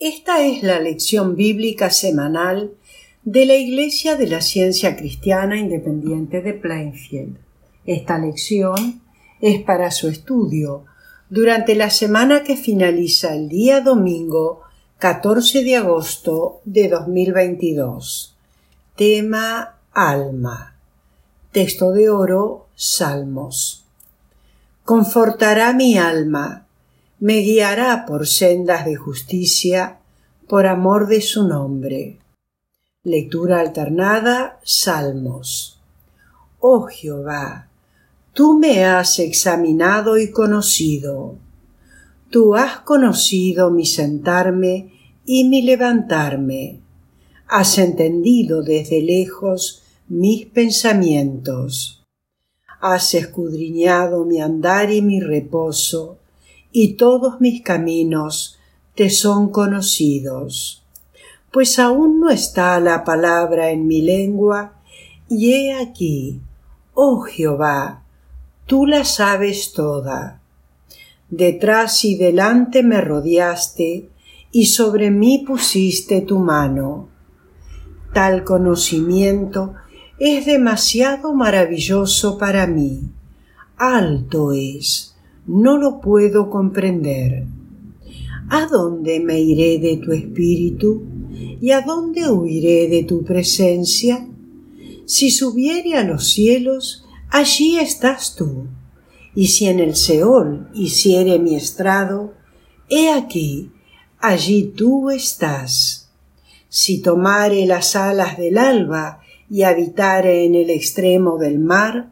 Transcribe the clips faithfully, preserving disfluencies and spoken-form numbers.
Esta es la lección bíblica semanal de la Iglesia de la Ciencia Cristiana Independiente de Plainfield. Esta lección es para su estudio durante la semana que finaliza el día domingo catorce de agosto de dos mil veintidós. Tema: alma. Texto de oro: Salmos. Confortará mi alma, me guiará por sendas de justicia, por amor de su nombre. Lectura alternada: Salmos. Oh Jehová, tú me has examinado y conocido. Tú has conocido mi sentarme y mi levantarme. Has entendido desde lejos mis pensamientos. Has escudriñado mi andar y mi reposo, y todos mis caminos te son conocidos. Pues aún no está la palabra en mi lengua, y he aquí, oh Jehová, tú la sabes toda. Detrás y delante me rodeaste, y sobre mí pusiste tu mano. Tal conocimiento es demasiado maravilloso para mí. Alto es, no lo puedo comprender. ¿A dónde me iré de tu espíritu? ¿Y a dónde huiré de tu presencia? Si subiere a los cielos, allí estás tú. Y si en el Seol hiciere mi estrado, he aquí, allí tú estás. Si tomare las alas del alba y habitare en el extremo del mar,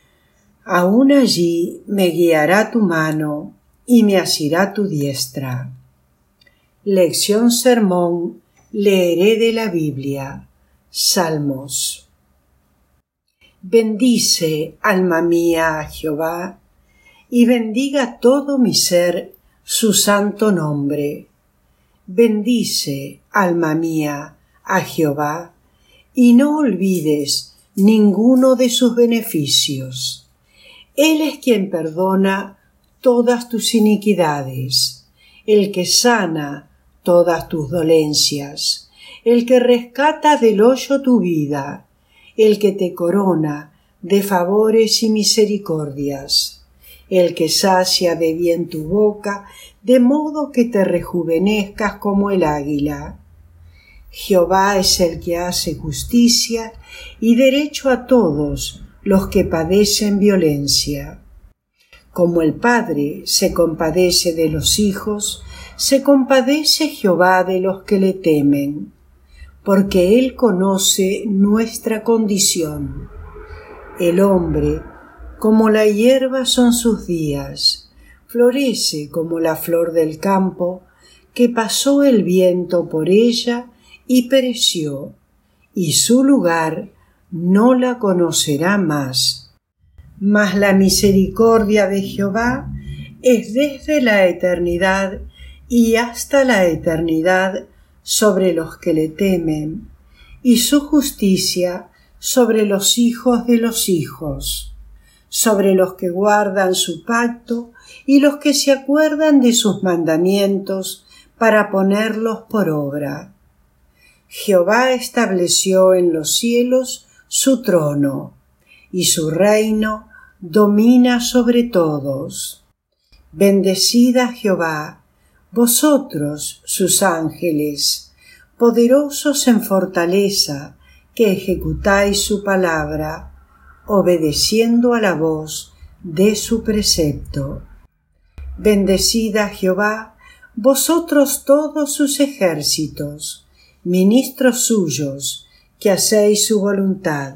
aún allí me guiará tu mano y me asirá tu diestra. Lección sermón, leeré de la Biblia. Salmos. Bendice, alma mía, a Jehová, y bendiga todo mi ser su santo nombre. Bendice, alma mía, a Jehová, y no olvides ninguno de sus beneficios. Él es quien perdona todas tus iniquidades, el que sana todas tus dolencias, el que rescata del hoyo tu vida, el que te corona de favores y misericordias, el que sacia de bien tu boca, de modo que te rejuvenezcas como el águila. Jehová es el que hace justicia y derecho a todos los que padecen violencia. Como el Padre se compadece de los hijos, se compadece Jehová de los que le temen, porque Él conoce nuestra condición. El hombre, como la hierba son sus días, florece como la flor del campo, que pasó el viento por ella y pereció, y su lugar no la conocerá más. Mas la misericordia de Jehová es desde la eternidad y hasta la eternidad sobre los que le temen, y su justicia sobre los hijos de los hijos, sobre los que guardan su pacto y los que se acuerdan de sus mandamientos para ponerlos por obra. Jehová estableció en los cielos su trono, y su reino domina sobre todos. Bendecid a Jehová, vosotros sus ángeles, poderosos en fortaleza, que ejecutáis su palabra, obedeciendo a la voz de su precepto. Bendecid a Jehová, vosotros todos sus ejércitos, ministros suyos, que hacéis su voluntad.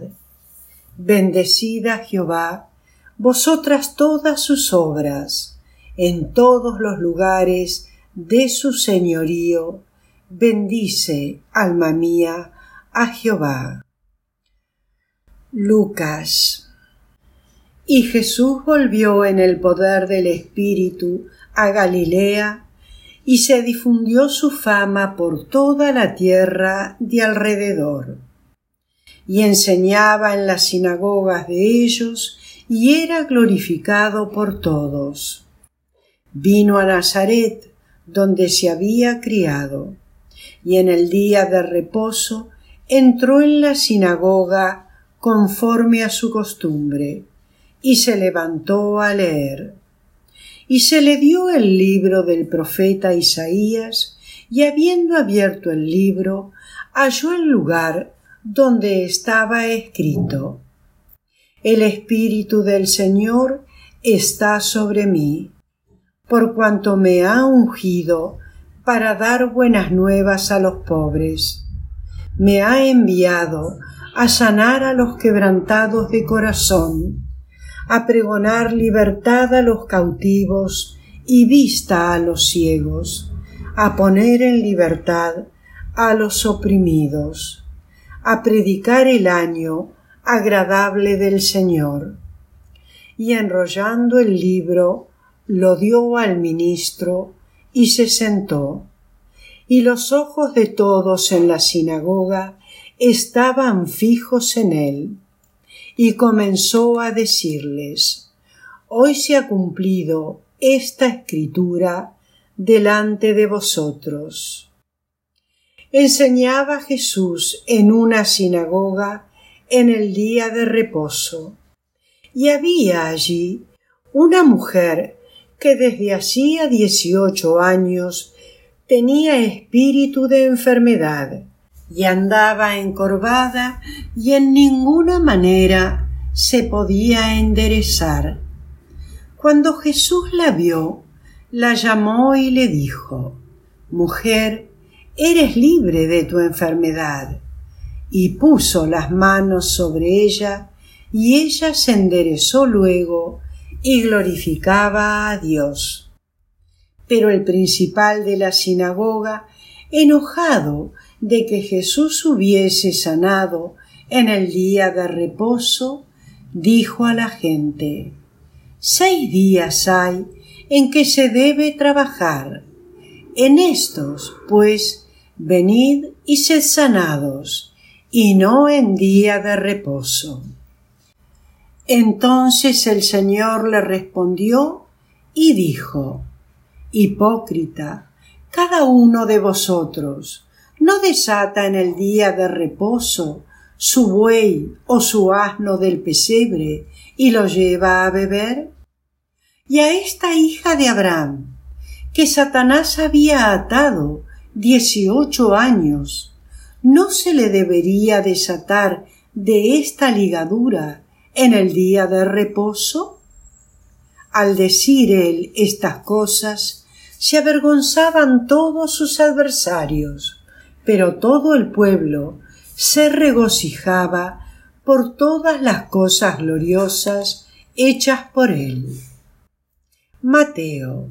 Bendecid a Jehová, vosotras todas sus obras, en todos los lugares de su señorío. Bendice, alma mía, a Jehová. Lucas. Y Jesús volvió en el poder del Espíritu a Galilea, y se difundió su fama por toda la tierra de alrededor. Y enseñaba en las sinagogas de ellos, y era glorificado por todos. Vino a Nazaret, donde se había criado, y en el día de reposo entró en la sinagoga conforme a su costumbre, y se levantó a leer. Y se le dio el libro del profeta Isaías, y habiendo abierto el libro, halló el lugar donde estaba escrito: El Espíritu del Señor está sobre mí, por cuanto me ha ungido para dar buenas nuevas a los pobres. Me ha enviado a sanar a los quebrantados de corazón, a pregonar libertad a los cautivos y vista a los ciegos, a poner en libertad a los oprimidos, a predicar el año agradable del Señor. Y enrollando el libro, lo dio al ministro y se sentó. Y los ojos de todos en la sinagoga estaban fijos en él. Y comenzó a decirles: Hoy se ha cumplido esta escritura delante de vosotros. Enseñaba Jesús en una sinagoga en el día de reposo, y había allí una mujer que desde hacía dieciocho años tenía espíritu de enfermedad, y andaba encorvada y en ninguna manera se podía enderezar. Cuando Jesús la vio, la llamó y le dijo: Mujer, eres libre de tu enfermedad. Y puso las manos sobre ella, y ella se enderezó luego y glorificaba a Dios. Pero el principal de la sinagoga, enojado de que Jesús hubiese sanado en el día de reposo, dijo a la gente: Seis días hay en que se debe trabajar. En estos, pues, venid y sed sanados, y no en día de reposo. Entonces el Señor le respondió y dijo: Hipócrita, cada uno de vosotros ¿no desata en el día de reposo su buey o su asno del pesebre y lo lleva a beber? Y a esta hija de Abraham, que Satanás había atado dieciocho años, ¿no se le debería desatar de esta ligadura en el día de reposo? Al decir él estas cosas, se avergonzaban todos sus adversarios, pero todo el pueblo se regocijaba por todas las cosas gloriosas hechas por él. Mateo.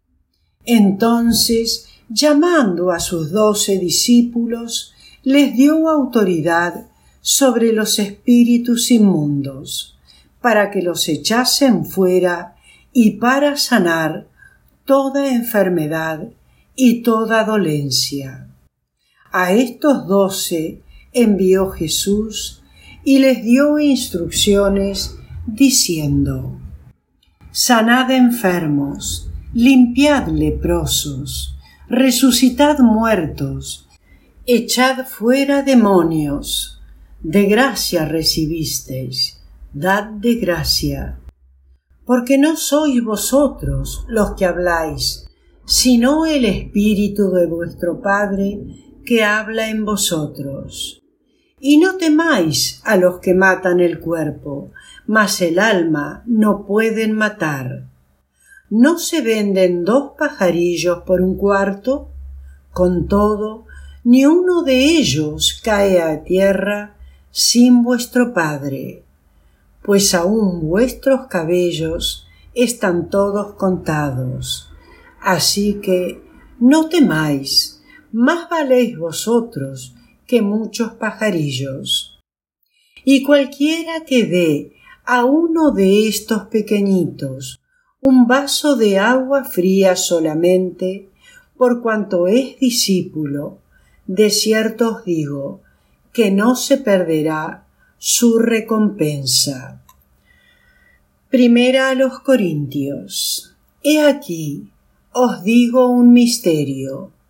Entonces, llamando a sus doce discípulos, les dio autoridad sobre los espíritus inmundos, para que los echasen fuera y para sanar toda enfermedad y toda dolencia. A estos doce envió Jesús y les dio instrucciones diciendo: Sanad enfermos, limpiad leprosos, resucitad muertos, echad fuera demonios. De gracia recibisteis, dad de gracia. Porque no sois vosotros los que habláis, sino el Espíritu de vuestro Padre que habla en vosotros. Y no temáis a los que matan el cuerpo, mas el alma no pueden matar. ¿No se venden dos pajarillos por un cuarto? Con todo, ni uno de ellos cae a tierra sin vuestro Padre, pues aún vuestros cabellos están todos contados. Así que no temáis, más valéis vosotros que muchos pajarillos. Y cualquiera que dé a uno de estos pequeñitos un vaso de agua fría solamente, por cuanto es discípulo, de cierto os digo que no se perderá su recompensa. Primera a los Corintios. He aquí, os digo un misterio.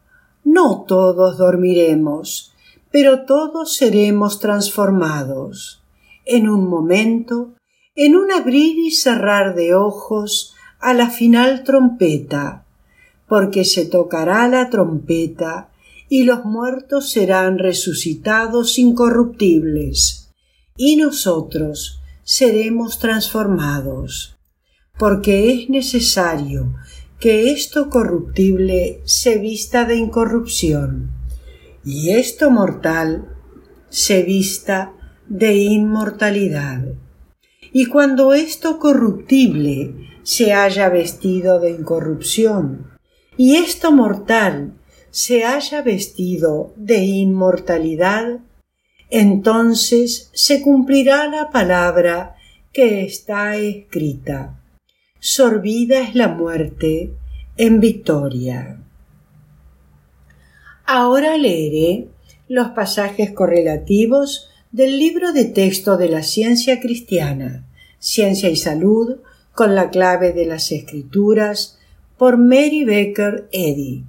No todos dormiremos, pero todos seremos transformados. En un momento, en un abrir y cerrar de ojos, a la final trompeta, porque se tocará la trompeta y los muertos serán resucitados incorruptibles, y nosotros seremos transformados, porque es necesario que esto corruptible se vista de incorrupción, y esto mortal se vista de inmortalidad. Y cuando esto corruptible se haya vestido de incorrupción, y esto mortal se haya vestido de inmortalidad, entonces se cumplirá la palabra que está escrita: sorbida es la muerte en victoria. Ahora leeré los pasajes correlativos del libro de texto de la ciencia cristiana, Ciencia y Salud, con la clave de las Escrituras, por Mary Baker Eddy.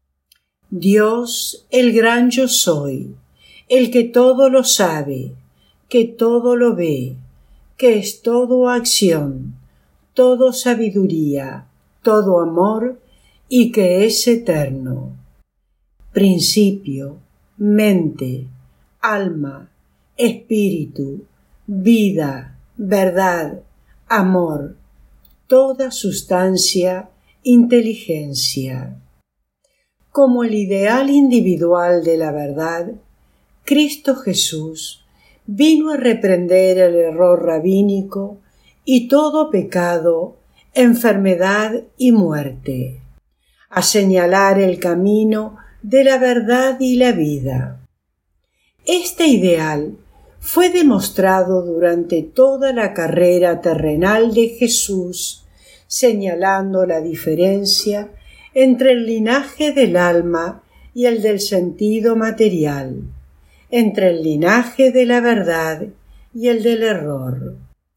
Dios, el gran yo soy, el que todo lo sabe, que todo lo ve, que es todo acción, todo sabiduría, todo amor y que es eterno. Principio, mente, alma, espíritu, vida, verdad, amor, toda sustancia, inteligencia. Como el ideal individual de la verdad, Cristo Jesús vino a reprender el error rabínico y todo pecado, enfermedad y muerte, a señalar el camino de la verdad y la vida. Este ideal fue demostrado durante toda la carrera terrenal de Jesús, señalando la diferencia entre el linaje del alma y el del sentido material, entre el linaje de la verdad y el del error.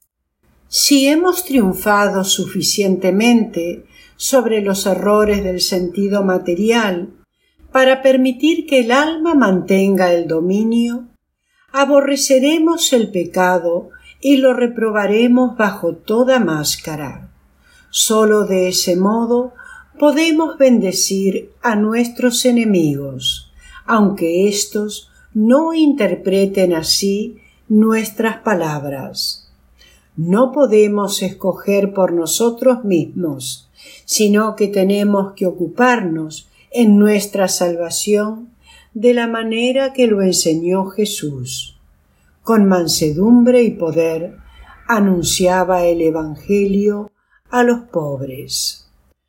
Si hemos triunfado suficientemente sobre los errores del sentido material para permitir que el alma mantenga el dominio, aborreceremos el pecado y lo reprobaremos bajo toda máscara. Solo de ese modo podemos bendecir a nuestros enemigos, aunque éstos no interpreten así nuestras palabras. No podemos escoger por nosotros mismos, sino que tenemos que ocuparnos en nuestra salvación de la manera que lo enseñó Jesús. Con mansedumbre y poder anunciaba el Evangelio a los pobres.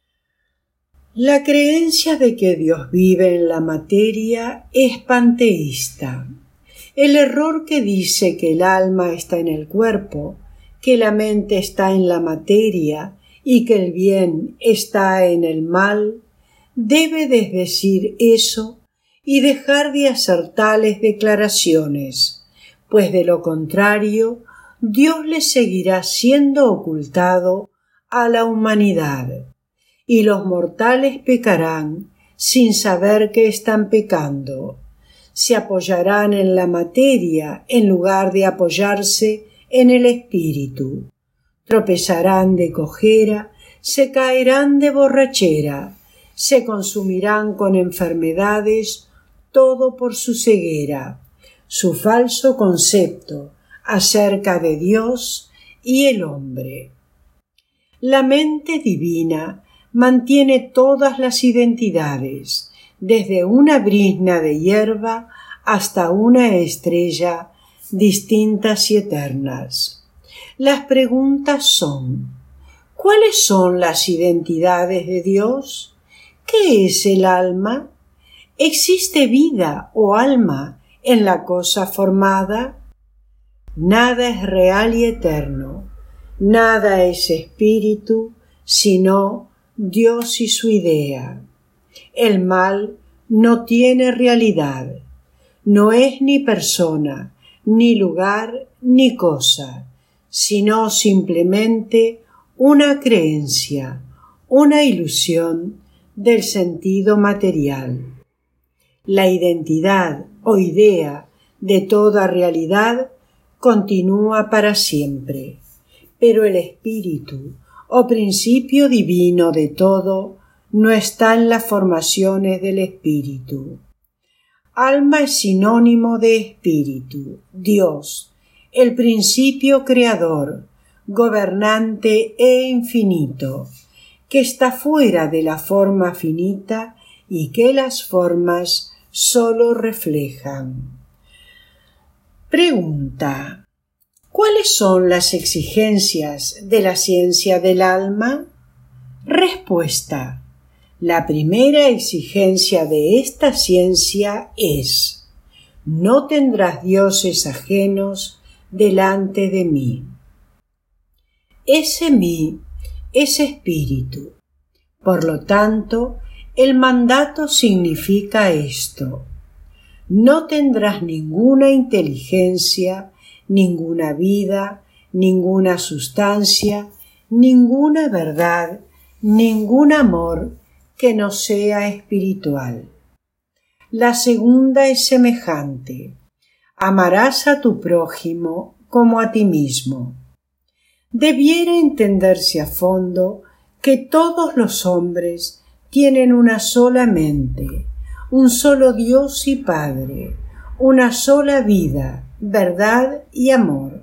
La creencia de que Dios vive en la materia es panteísta. El error que dice que el alma está en el cuerpo, que la mente está en la materia y que el bien está en el mal, debe desdecir eso y dejar de hacer tales declaraciones, pues de lo contrario, Dios le seguirá siendo ocultado a la humanidad, y los mortales pecarán sin saber que están pecando. Se apoyarán en la materia en lugar de apoyarse en el espíritu. Tropezarán de cojera, se caerán de borrachera, se consumirán con enfermedades, todo por su ceguera, su falso concepto acerca de Dios y el hombre. La mente divina mantiene todas las identidades, desde una brizna de hierba hasta una estrella, distintas y eternas. Las preguntas son: ¿cuáles son las identidades de Dios? ¿Qué es el alma? ¿Existe vida o alma en la cosa formada? Nada es real y eterno, nada es espíritu, sino Dios y su idea. El mal no tiene realidad, no es ni persona, ni lugar, ni cosa, sino simplemente una creencia, una ilusión del sentido material. La identidad o idea de toda realidad continúa para siempre, pero el espíritu o principio divino de todo no está en las formaciones del espíritu. Alma es sinónimo de espíritu, Dios, el principio creador, gobernante e infinito, que está fuera de la forma finita y que las formas sólo reflejan. Pregunta: ¿cuáles son las exigencias de la ciencia del alma? Respuesta: la primera exigencia de esta ciencia es: no tendrás dioses ajenos delante de mí. Ese mí es espíritu. Por lo tanto, el mandato significa esto: no tendrás ninguna inteligencia, ninguna vida, ninguna sustancia, ninguna verdad, ningún amor que no sea espiritual. La segunda es semejante: amarás a tu prójimo como a ti mismo. Debiera entenderse a fondo que todos los hombres tienen una sola mente, un solo Dios y Padre, una sola vida, verdad y amor.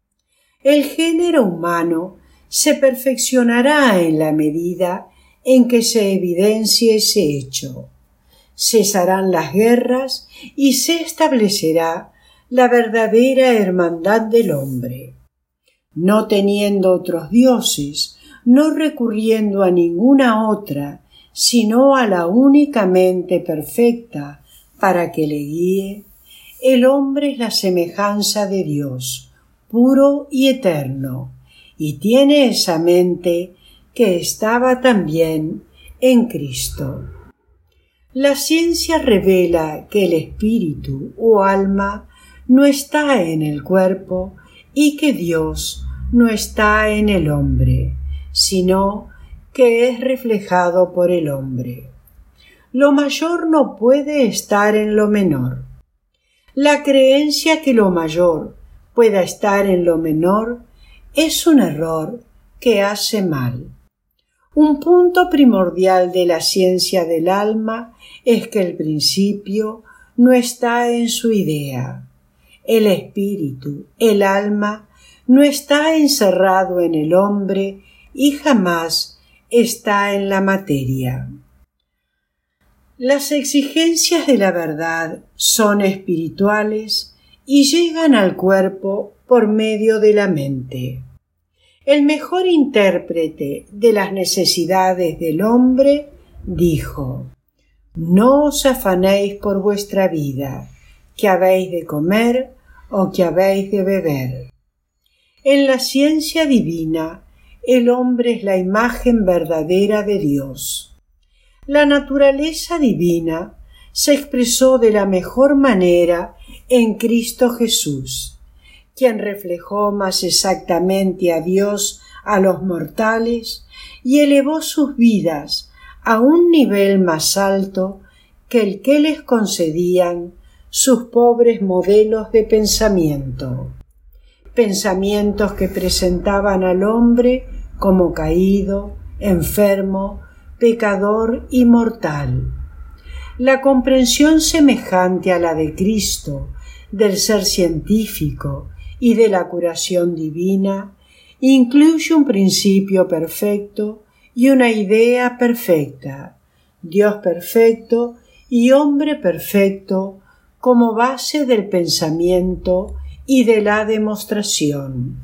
El género humano se perfeccionará en la medida en que se evidencie ese hecho. Cesarán las guerras y se establecerá la verdadera hermandad del hombre. No teniendo otros dioses, no recurriendo a ninguna otra, sino a la únicamente perfecta para que le guíe, el hombre es la semejanza de Dios, puro y eterno, y tiene esa mente que estaba también en Cristo. La ciencia revela que el espíritu o alma no está en el cuerpo y que Dios no está en el hombre, sino que es reflejado por el hombre. Lo mayor no puede estar en lo menor. La creencia que lo mayor pueda estar en lo menor es un error que hace mal. Un punto primordial de la ciencia del alma es que el principio no está en su idea. El espíritu, el alma, no está encerrado en el hombre y jamás está en la materia. Las exigencias de la verdad son espirituales y llegan al cuerpo por medio de la mente. El mejor intérprete de las necesidades del hombre dijo: no os afanéis por vuestra vida, que habéis de comer o que habéis de beber. En la ciencia divina, el hombre es la imagen verdadera de Dios. La naturaleza divina se expresó de la mejor manera en Cristo Jesús, quien reflejó más exactamente a Dios a los mortales y elevó sus vidas a un nivel más alto que el que les concedían sus pobres modelos de pensamiento, pensamientos que presentaban al hombre como caído, enfermo, pecador y mortal. La comprensión semejante a la de Cristo del ser científico y de la curación divina incluye un principio perfecto y una idea perfecta, Dios perfecto y hombre perfecto como base del pensamiento y de la demostración.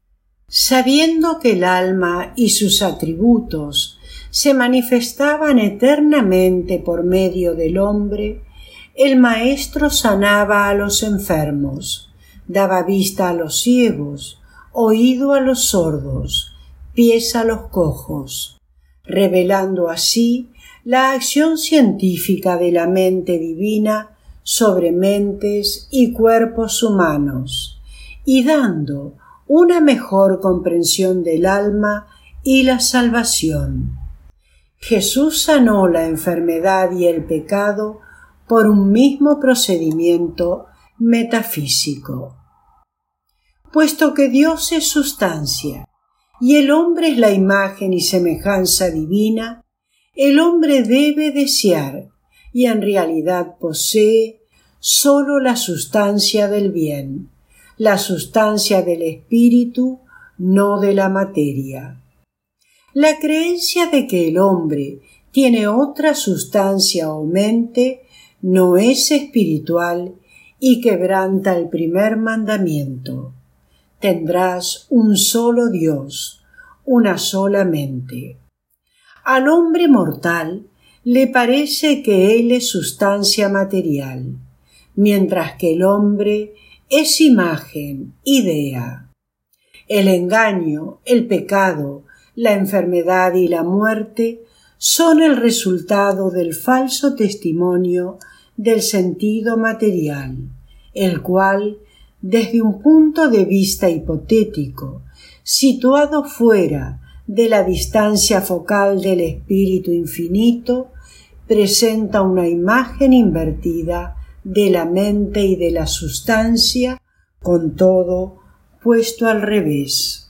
Sabiendo que el alma y sus atributos se manifestaban eternamente por medio del hombre, el maestro sanaba a los enfermos, daba vista a los ciegos, oído a los sordos, pies a los cojos, revelando así la acción científica de la mente divina sobre mentes y cuerpos humanos, y dando una mejor comprensión del alma y la salvación. Jesús sanó la enfermedad y el pecado por un mismo procedimiento metafísico. Puesto que Dios es sustancia y el hombre es la imagen y semejanza divina, el hombre debe desear, y en realidad posee, sólo la sustancia del bien, la sustancia del espíritu, no de la materia. La creencia de que el hombre tiene otra sustancia o mente no es espiritual y quebranta el primer mandamiento. Tendrás un solo Dios, una sola mente. Al hombre mortal le parece que él es sustancia material, mientras que el hombre es imagen, idea. El engaño, el pecado, la enfermedad y la muerte son el resultado del falso testimonio del sentido material, el cual, desde un punto de vista hipotético, situado fuera de la distancia focal del espíritu infinito, presenta una imagen invertida de la mente y de la sustancia, con todo puesto al revés.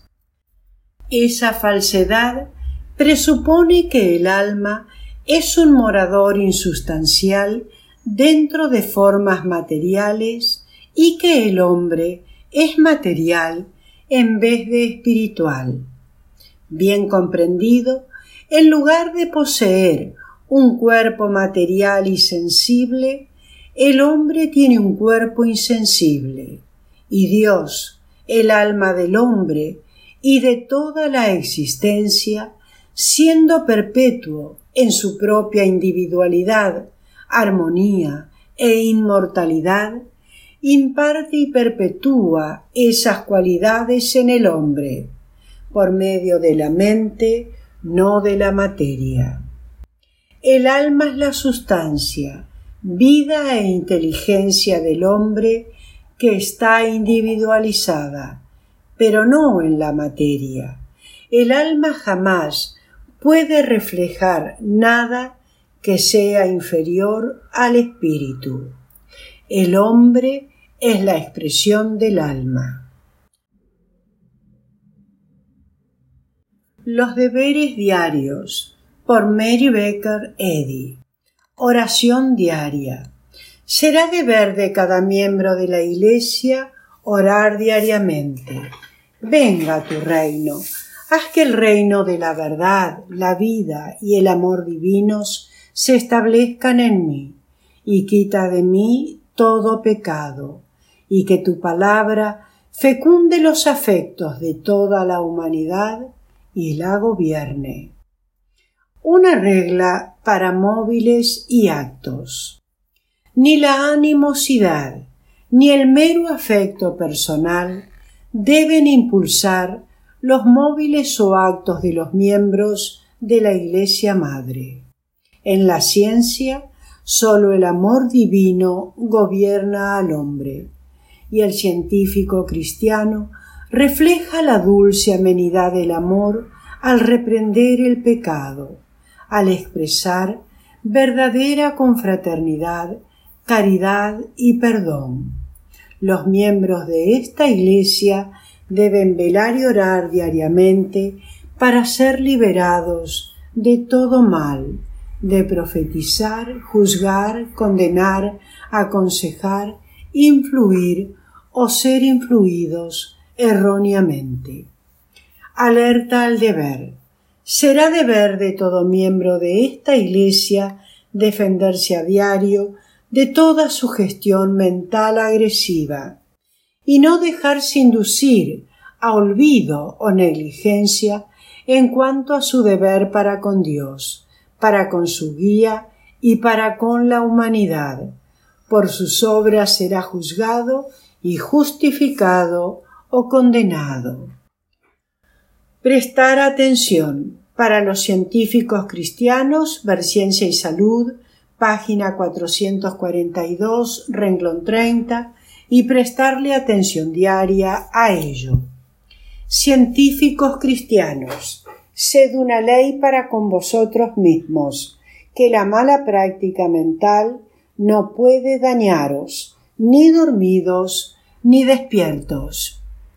Esa falsedad presupone que el alma es un morador insustancial dentro de formas materiales y que el hombre es material en vez de espiritual. Bien comprendido, en lugar de poseer un cuerpo material y sensible, el hombre tiene un cuerpo insensible, y Dios, el alma del hombre y de toda la existencia, siendo perpetuo en su propia individualidad, armonía e inmortalidad, imparte y perpetúa esas cualidades en el hombre, por medio de la mente, no de la materia. El alma es la sustancia, vida e inteligencia del hombre que está individualizada, pero no en la materia. El alma jamás puede reflejar nada que sea inferior al espíritu. El hombre es la expresión del alma. Los deberes diarios, por Mary Baker Eddy. Oración diaria. Será deber de cada miembro de la Iglesia orar diariamente. Venga tu reino. Haz que el reino de la verdad, la vida y el amor divinos se establezcan en mí, y quita de mí todo pecado, y que tu palabra fecunde los afectos de toda la humanidad y la gobierne. Una regla para móviles y actos. Ni la animosidad ni el mero afecto personal deben impulsar los móviles o actos de los miembros de la Iglesia Madre. En la ciencia, sólo el amor divino gobierna al hombre, y el científico cristiano refleja la dulce amenidad del amor al reprender el pecado, al expresar verdadera confraternidad, caridad y perdón. Los miembros de esta Iglesia deben velar y orar diariamente para ser liberados de todo mal, de profetizar, juzgar, condenar, aconsejar, influir o ser influidos erróneamente. Alerta al deber. Será deber de todo miembro de esta Iglesia defenderse a diario de toda sugestión mental agresiva y no dejarse inducir a olvido o negligencia en cuanto a su deber para con Dios, para con su guía y para con la humanidad. Por sus obras será juzgado y justificado o condenado. Prestar atención. Para los científicos cristianos, Ver Ciencia y Salud, página cuatrocientos cuarenta y dos, renglón treinta, y prestarle atención diaria a ello. Científicos cristianos, sed una ley para con vosotros mismos, que la mala práctica mental no puede dañaros, ni dormidos, ni despiertos.